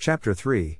Chapter 3.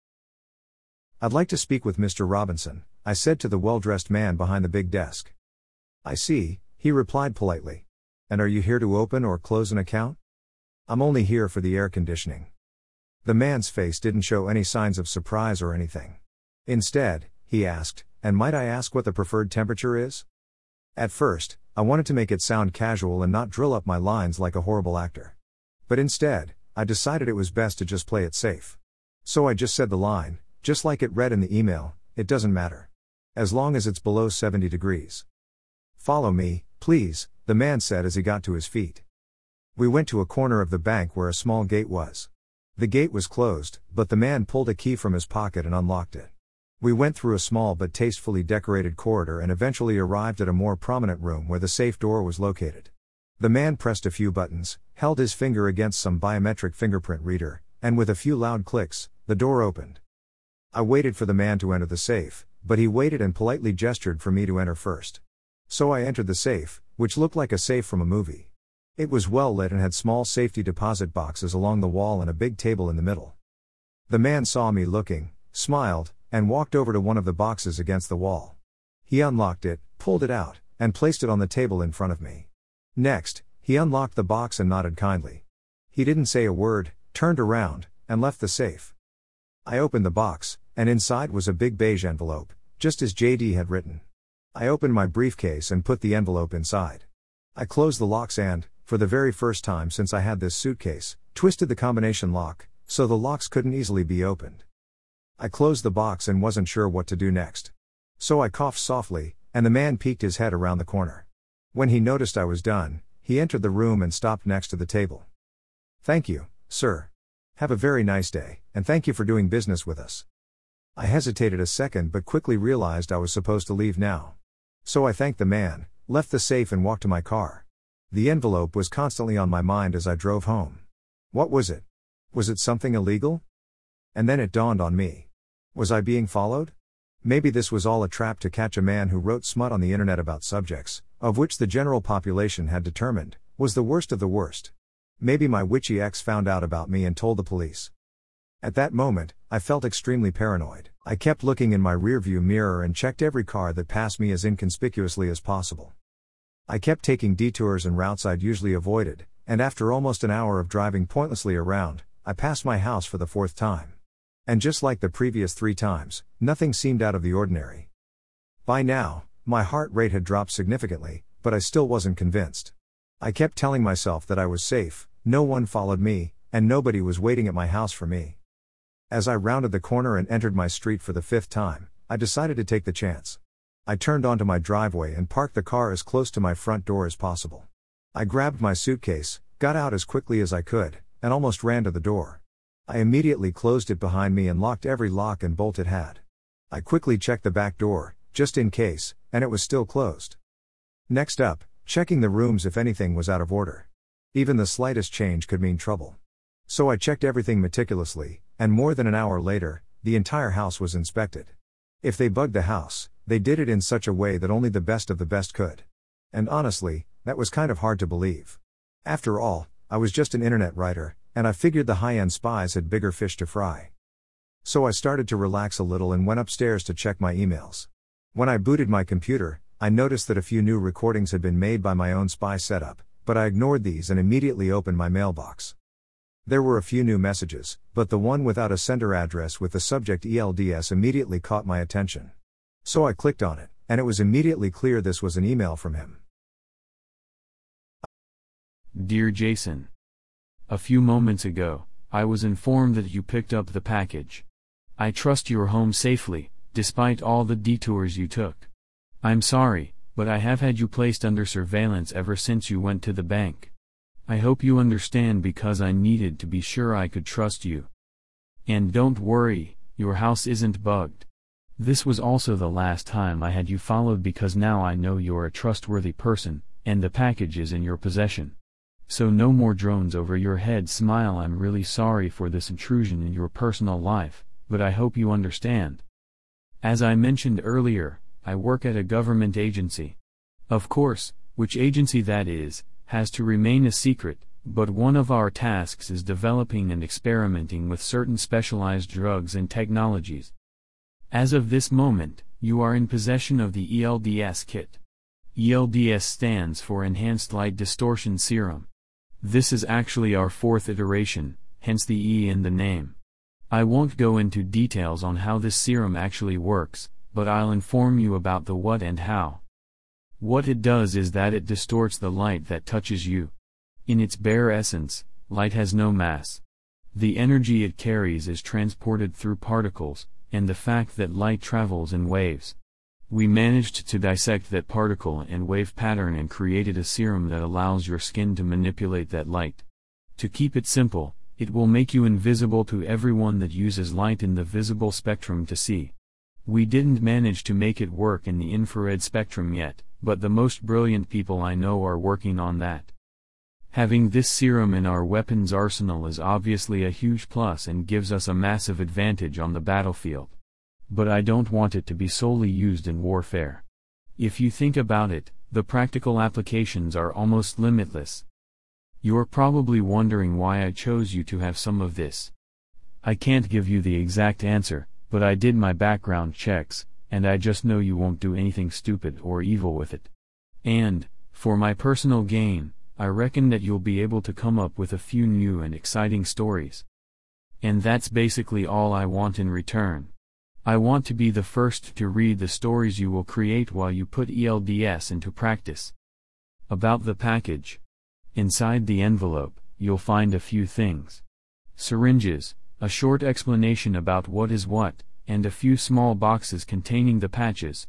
"I'd like to speak with Mr. Robinson," I said to the well-dressed man behind the big desk. "I see," he replied politely. "And are you here to open or close an account?" "I'm only here for the air conditioning." The man's face didn't show any signs of surprise or anything. Instead, he asked, "And might I ask what the preferred temperature is?" At first, I wanted to make it sound casual and not drill up my lines like a horrible actor. But instead, I decided it was best to just play it safe. So I just said the line, just like it read in the email, "It doesn't matter. As long as it's below 70 degrees. "Follow me, please," the man said as he got to his feet. We went to a corner of the bank where a small gate was. The gate was closed, but the man pulled a key from his pocket and unlocked it. We went through a small but tastefully decorated corridor and eventually arrived at a more prominent room where the safe door was located. The man pressed a few buttons, held his finger against some biometric fingerprint reader, and with a few loud clicks, the door opened. I waited for the man to enter the safe, but he waited and politely gestured for me to enter first. So I entered the safe, which looked like a safe from a movie. It was well lit and had small safety deposit boxes along the wall and a big table in the middle. The man saw me looking, smiled, and walked over to one of the boxes against the wall. He unlocked it, pulled it out, and placed it on the table in front of me. Next, he unlocked the box and nodded kindly. He didn't say a word, turned around, and left the safe. I opened the box, and inside was a big beige envelope, just as JD had written. I opened my briefcase and put the envelope inside. I closed the locks and, for the very first time since I had this suitcase, twisted the combination lock, so the locks couldn't easily be opened. I closed the box and wasn't sure what to do next. So I coughed softly, and the man peeked his head around the corner. When he noticed I was done, he entered the room and stopped next to the table. "Thank you, sir. Have a very nice day, and thank you for doing business with us." I hesitated a second but quickly realized I was supposed to leave now. So I thanked the man, left the safe and walked to my car. The envelope was constantly on my mind as I drove home. What was it? Was it something illegal? And then it dawned on me. Was I being followed? Maybe this was all a trap to catch a man who wrote smut on the internet about subjects, of which the general population had determined, was the worst of the worst. Maybe my witchy ex found out about me and told the police. At that moment, I felt extremely paranoid. I kept looking in my rearview mirror and checked every car that passed me as inconspicuously as possible. I kept taking detours and routes I'd usually avoided, and after almost an hour of driving pointlessly around, I passed my house for the 4th time. And just like the previous 3 times, nothing seemed out of the ordinary. By now, my heart rate had dropped significantly, but I still wasn't convinced. I kept telling myself that I was safe, no one followed me, and nobody was waiting at my house for me. As I rounded the corner and entered my street for the 5th time, I decided to take the chance. I turned onto my driveway and parked the car as close to my front door as possible. I grabbed my suitcase, got out as quickly as I could, and almost ran to the door. I immediately closed it behind me and locked every lock and bolt it had. I quickly checked the back door, just in case, and it was still closed. Next up, checking the rooms if anything was out of order. Even the slightest change could mean trouble. So I checked everything meticulously, and more than an hour later, the entire house was inspected. If they bugged the house, they did it in such a way that only the best of the best could. And honestly, that was kind of hard to believe. After all, I was just an internet writer, and I figured the high-end spies had bigger fish to fry. So I started to relax a little and went upstairs to check my emails. When I booted my computer, I noticed that a few new recordings had been made by my own spy setup, but I ignored these and immediately opened my mailbox. There were a few new messages, but the one without a sender address with the subject ELDS immediately caught my attention. So I clicked on it, and it was immediately clear this was an email from him. Dear Jason. A few moments ago, I was informed that you picked up the package. I trust you're home safely, despite all the detours you took. I'm sorry, but I have had you placed under surveillance ever since you went to the bank. I hope you understand because I needed to be sure I could trust you. And don't worry, your house isn't bugged. This was also the last time I had you followed because now I know you're a trustworthy person, and the package is in your possession. So no more drones over your head. Smile. I'm really sorry for this intrusion in your personal life, but I hope you understand. As I mentioned earlier, I work at a government agency. Of course, which agency that is, has to remain a secret, But one of our tasks is developing and experimenting with certain specialized drugs and technologies. As of this moment, you are in possession of the ELDS kit. ELDS stands for Enhanced Light Distortion Serum. This is actually our fourth iteration, hence the E in the name. I won't go into details on how this serum actually works, but I'll inform you about the what and how. What it does is that it distorts the light that touches you. In its bare essence, light has no mass. The energy it carries is transported through particles, and the fact that light travels in waves. We managed to dissect that particle and wave pattern and created a serum that allows your skin to manipulate that light. To keep it simple, it will make you invisible to everyone that uses light in the visible spectrum to see. We didn't manage to make it work in the infrared spectrum yet, but the most brilliant people I know are working on that. Having this serum in our weapons arsenal is obviously a huge plus and gives us a massive advantage on the battlefield. But I don't want it to be solely used in warfare. If you think about it, the practical applications are almost limitless. You're probably wondering why I chose you to have some of this. I can't give you the exact answer, but I did my background checks, and I just know you won't do anything stupid or evil with it. And, for my personal gain, I reckon that you'll be able to come up with a few new and exciting stories. And that's basically all I want in return. I want to be the first to read the stories you will create while you put ELDS into practice. About the package. Inside the envelope, you'll find a few things. Syringes, a short explanation about what is what, and a few small boxes containing the patches.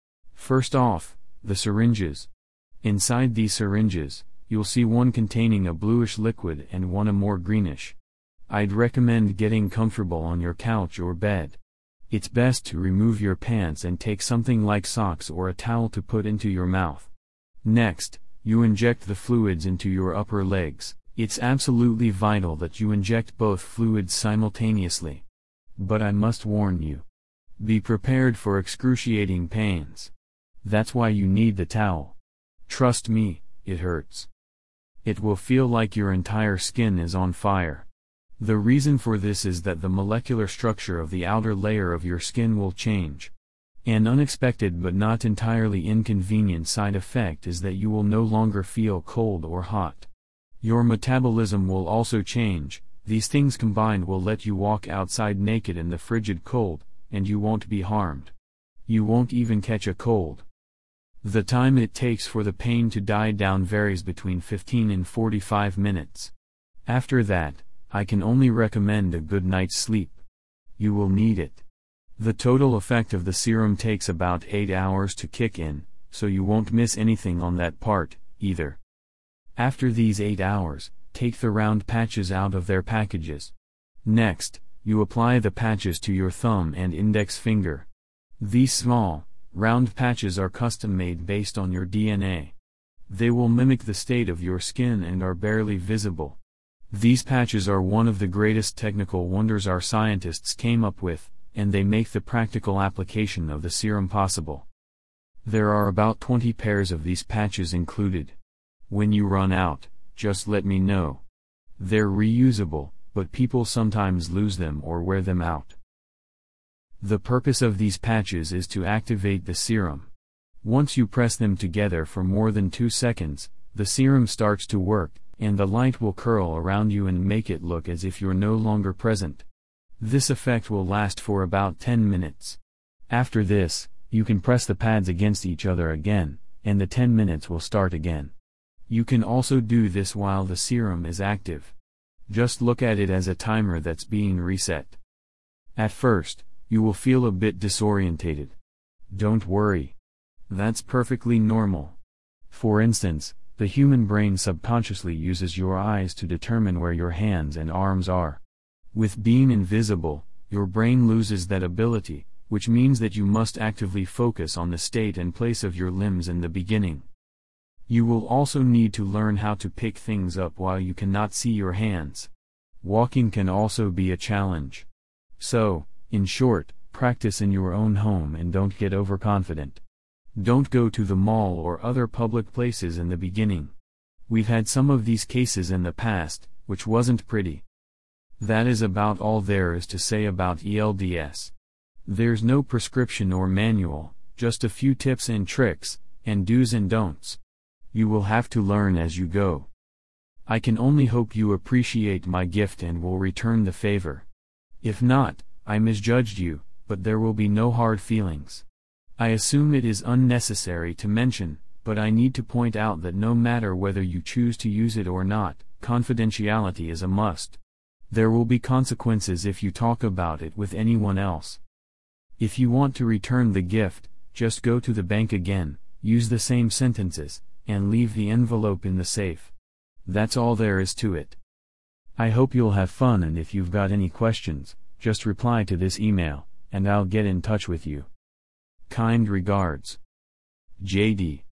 First off, the syringes. Inside these syringes, you'll see one containing a bluish liquid and one a more greenish. I'd recommend getting comfortable on your couch or bed. It's best to remove your pants and take something like socks or a towel to put into your mouth. Next, you inject the fluids into your upper legs. It's absolutely vital that you inject both fluids simultaneously. But I must warn you. Be prepared for excruciating pains. That's why you need the towel. Trust me, it hurts. It will feel like your entire skin is on fire. The reason for this is that the molecular structure of the outer layer of your skin will change. An unexpected but not entirely inconvenient side effect is that you will no longer feel cold or hot. Your metabolism will also change. These things combined will let you walk outside naked in the frigid cold, and you won't be harmed. You won't even catch a cold. The time it takes for the pain to die down varies between 15 and 45 minutes. After that, I can only recommend a good night's sleep. You will need it. The total effect of the serum takes about 8 hours to kick in, so you won't miss anything on that part, either. After these 8 hours, take the round patches out of their packages. Next, you apply the patches to your thumb and index finger. These small, round patches are custom-made based on your DNA. They will mimic the state of your skin and are barely visible. These patches are one of the greatest technical wonders our scientists came up with, and they make the practical application of the serum possible. There are about 20 pairs of these patches included. When you run out, just let me know. They're reusable, but people sometimes lose them or wear them out. The purpose of these patches is to activate the serum. Once you press them together for more than 2 seconds, the serum starts to work, and the light will curl around you and make it look as if you're no longer present. This effect will last for about 10 minutes. After this, you can press the pads against each other again, and the 10 minutes will start again. You can also do this while the serum is active. Just look at it as a timer that's being reset. At first, you will feel a bit disorientated. Don't worry. That's perfectly normal. For instance, the human brain subconsciously uses your eyes to determine where your hands and arms are. With being invisible, your brain loses that ability, which means that you must actively focus on the state and place of your limbs in the beginning. You will also need to learn how to pick things up while you cannot see your hands. Walking can also be a challenge. So, in short, practice in your own home and don't get overconfident. Don't go to the mall or other public places in the beginning. We've had some of these cases in the past, which wasn't pretty. That is about all there is to say about ELDS. There's no prescription or manual, just a few tips and tricks, and do's and don'ts. You will have to learn as you go. I can only hope you appreciate my gift and will return the favor. If not, I misjudged you, but there will be no hard feelings. I assume it is unnecessary to mention, but I need to point out that no matter whether you choose to use it or not, confidentiality is a must. There will be consequences if you talk about it with anyone else. If you want to return the gift, just go to the bank again, use the same sentences, and leave the envelope in the safe. That's all there is to it. I hope you'll have fun, and if you've got any questions, just reply to this email, and I'll get in touch with you. Kind regards. JD.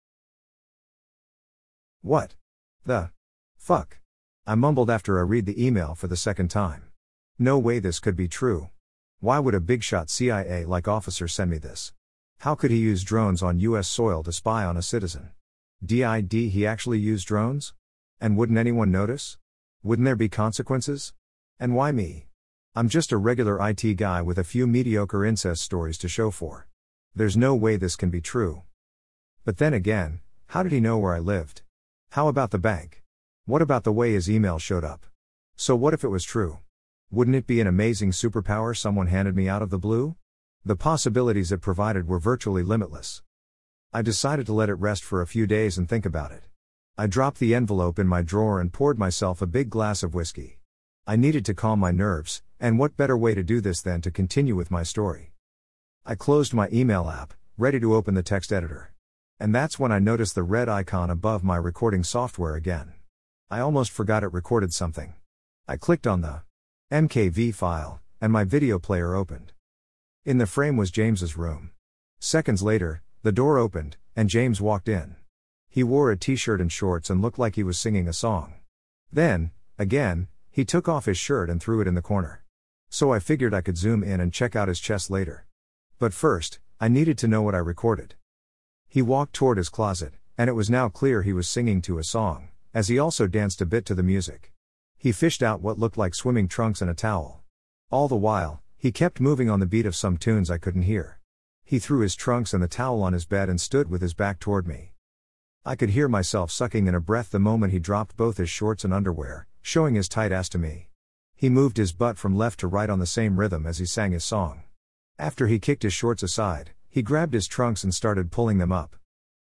What the fuck? I mumbled after I read the email for the second time. No way this could be true. Why would a big-shot CIA-like officer send me this? How could he use drones on US soil to spy on a citizen? Did he actually use drones? And wouldn't anyone notice? Wouldn't there be consequences? And why me? I'm just a regular IT guy with a few mediocre incest stories to show for. There's no way this can be true. But then again, how did he know where I lived? How about the bank? What about the way his email showed up? So what if it was true? Wouldn't it be an amazing superpower someone handed me out of the blue? The possibilities it provided were virtually limitless. I decided to let it rest for a few days and think about it. I dropped the envelope in my drawer and poured myself a big glass of whiskey. I needed to calm my nerves, and what better way to do this than to continue with my story? I closed my email app, ready to open the text editor. And that's when I noticed the red icon above my recording software again. I almost forgot it recorded something. I clicked on the MKV file, and my video player opened. In the frame was James's room. Seconds later, the door opened, and James walked in. He wore a t-shirt and shorts and looked like he was singing a song. Then, again, he took off his shirt and threw it in the corner. So I figured I could zoom in and check out his chest later. But first, I needed to know what I recorded. He walked toward his closet, and it was now clear he was singing to a song, as he also danced a bit to the music. He fished out what looked like swimming trunks and a towel. All the while, he kept moving on the beat of some tunes I couldn't hear. He threw his trunks and the towel on his bed and stood with his back toward me. I could hear myself sucking in a breath the moment he dropped both his shorts and underwear, showing his tight ass to me. He moved his butt from left to right on the same rhythm as he sang his song. After he kicked his shorts aside, he grabbed his trunks and started pulling them up.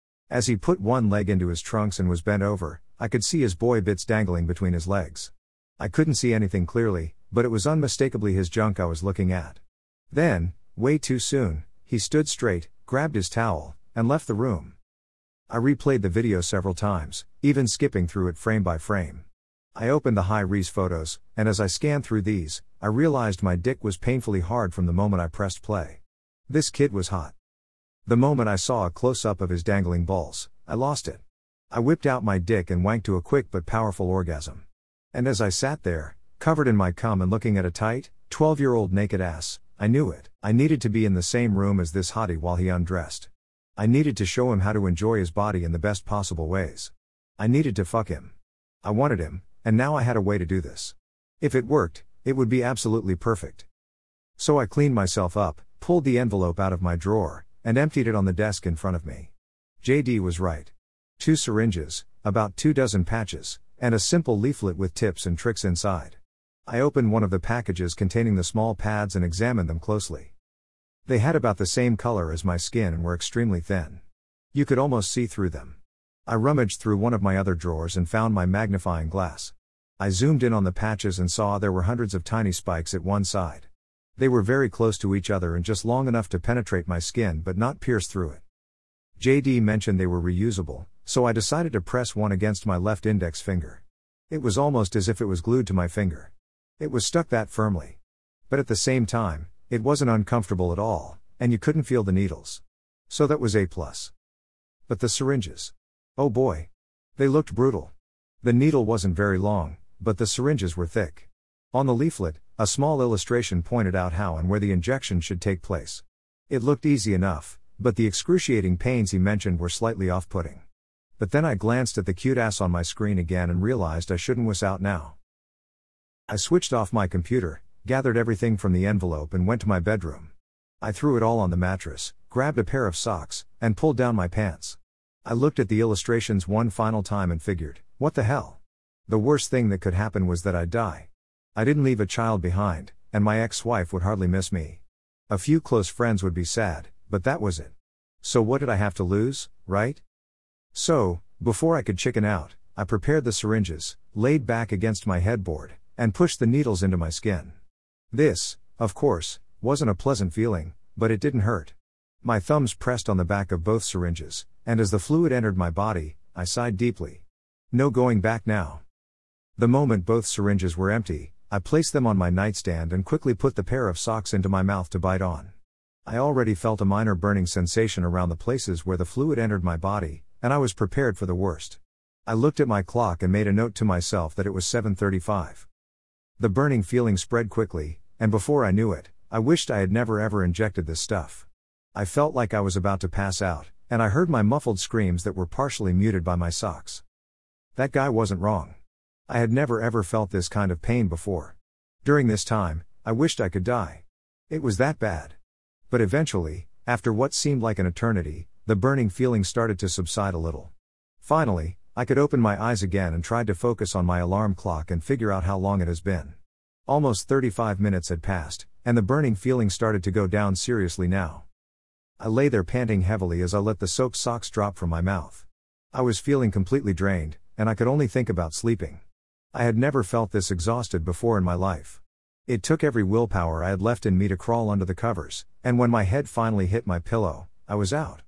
As he put one leg into his trunks and was bent over, I could see his boy bits dangling between his legs. I couldn't see anything clearly, but it was unmistakably his junk I was looking at. Then, way too soon, he stood straight, grabbed his towel, and left the room. I replayed the video several times, even skipping through it frame by frame. I opened the high-res photos, and as I scanned through these, I realized my dick was painfully hard from the moment I pressed play. This kid was hot. The moment I saw a close-up of his dangling balls, I lost it. I whipped out my dick and wanked to a quick but powerful orgasm. And as I sat there, covered in my cum and looking at a tight, 12-year-old naked ass, I knew it. I needed to be in the same room as this hottie while he undressed. I needed to show him how to enjoy his body in the best possible ways. I needed to fuck him. I wanted him, and now I had a way to do this. If it worked, it would be absolutely perfect. So I cleaned myself up, pulled the envelope out of my drawer, and emptied it on the desk in front of me. JD was right. 2 syringes, about 24 patches, and a simple leaflet with tips and tricks inside. I opened one of the packages containing the small pads and examined them closely. They had about the same color as my skin and were extremely thin. You could almost see through them. I rummaged through one of my other drawers and found my magnifying glass. I zoomed in on the patches and saw there were hundreds of tiny spikes at one side. They were very close to each other and just long enough to penetrate my skin but not pierce through it. JD mentioned they were reusable, so I decided to press one against my left index finger. It was almost as if it was glued to my finger. It was stuck that firmly. But at the same time, it wasn't uncomfortable at all, and you couldn't feel the needles. So that was A+. But the syringes. Oh boy. They looked brutal. The needle wasn't very long, but the syringes were thick. On the leaflet, a small illustration pointed out how and where the injection should take place. It looked easy enough, but the excruciating pains he mentioned were slightly off-putting. But then I glanced at the cute ass on my screen again and realized I shouldn't wuss out now. I switched off my computer, gathered everything from the envelope and went to my bedroom. I threw it all on the mattress, grabbed a pair of socks, and pulled down my pants. I looked at the illustrations one final time and figured, what the hell? The worst thing that could happen was that I'd die. I didn't leave a child behind, and my ex-wife would hardly miss me. A few close friends would be sad, but that was it. So what did I have to lose, right? So, before I could chicken out, I prepared the syringes, laid back against my headboard, and pushed the needles into my skin. This, of course, wasn't a pleasant feeling, but it didn't hurt. My thumbs pressed on the back of both syringes, and as the fluid entered my body, I sighed deeply. No going back now. The moment both syringes were empty, I placed them on my nightstand and quickly put the pair of socks into my mouth to bite on. I already felt a minor burning sensation around the places where the fluid entered my body, and I was prepared for the worst. I looked at my clock and made a note to myself that it was 7:35. The burning feeling spread quickly, and before I knew it, I wished I had never ever injected this stuff. I felt like I was about to pass out, and I heard my muffled screams that were partially muted by my socks. That guy wasn't wrong. I had never ever felt this kind of pain before. During this time, I wished I could die. It was that bad. But eventually, after what seemed like an eternity, the burning feeling started to subside a little. Finally, I could open my eyes again and tried to focus on my alarm clock and figure out how long it has been. Almost 35 minutes had passed, and the burning feeling started to go down seriously now. I lay there panting heavily as I let the soaked socks drop from my mouth. I was feeling completely drained, and I could only think about sleeping. I had never felt this exhausted before in my life. It took every willpower I had left in me to crawl under the covers, and when my head finally hit my pillow, I was out.